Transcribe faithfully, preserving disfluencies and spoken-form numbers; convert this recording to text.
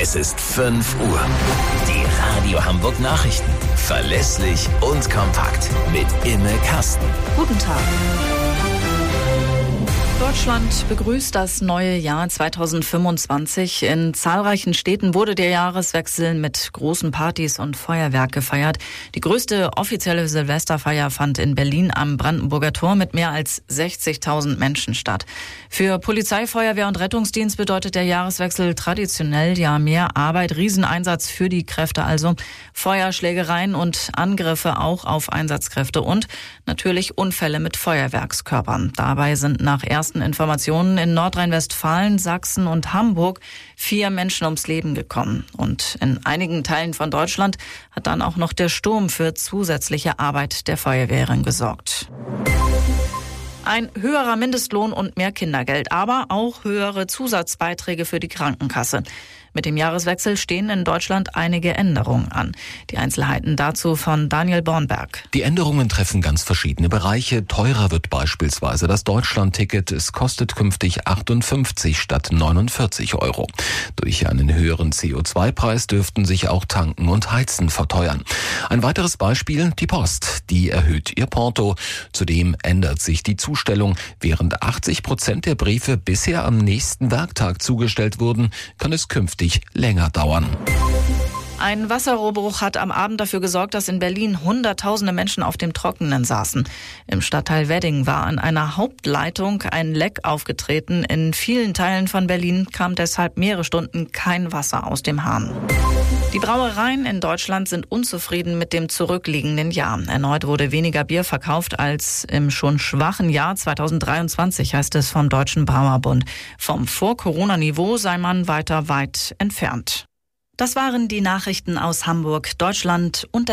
Es ist fünf Uhr. Die Radio Hamburg Nachrichten. Verlässlich und kompakt. Mit Imme Kasten. Guten Tag. Deutschland begrüßt das neue Jahr zweitausendfünfundzwanzig. In zahlreichen Städten wurde der Jahreswechsel mit großen Partys und Feuerwerk gefeiert. Die größte offizielle Silvesterfeier fand in Berlin am Brandenburger Tor mit mehr als sechzigtausend Menschen statt. Für Polizei, Feuerwehr und Rettungsdienst bedeutet der Jahreswechsel traditionell ja mehr Arbeit, Rieseneinsatz für die Kräfte also, Feuerschlägereien und Angriffe auch auf Einsatzkräfte und natürlich Unfälle mit Feuerwerkskörpern. Dabei sind nach ersten Informationen in Nordrhein-Westfalen, Sachsen und Hamburg vier Menschen ums Leben gekommen. Und in einigen Teilen von Deutschland hat dann auch noch der Sturm für zusätzliche Arbeit der Feuerwehren gesorgt. Ein höherer Mindestlohn und mehr Kindergeld, aber auch höhere Zusatzbeiträge für die Krankenkasse. Mit dem Jahreswechsel stehen in Deutschland einige Änderungen an. Die Einzelheiten dazu von Daniel Bornberg. Die Änderungen treffen ganz verschiedene Bereiche. Teurer wird beispielsweise das Deutschland-Ticket. Es kostet künftig achtundfünfzig statt neunundvierzig Euro. Durch einen höheren C O zwei Preis dürften sich auch Tanken und Heizen verteuern. Ein weiteres Beispiel, die Post. Die erhöht ihr Porto. Zudem ändert sich die Zustellung. Während achtzig Prozent der Briefe bisher am nächsten Werktag zugestellt wurden, kann es künftig länger dauern. Ein Wasserrohrbruch hat am Abend dafür gesorgt, dass in Berlin Hunderttausende Menschen auf dem Trockenen saßen. Im Stadtteil Wedding war an einer Hauptleitung ein Leck aufgetreten. In vielen Teilen von Berlin kam deshalb mehrere Stunden kein Wasser aus dem Hahn. Die Brauereien in Deutschland sind unzufrieden mit dem zurückliegenden Jahr. Erneut wurde weniger Bier verkauft als im schon schwachen Jahr zweitausenddreiundzwanzig, heißt es vom Deutschen Brauerbund. Vom Vor-Corona-Niveau sei man weiter weit entfernt. Das waren die Nachrichten aus Hamburg, Deutschland und der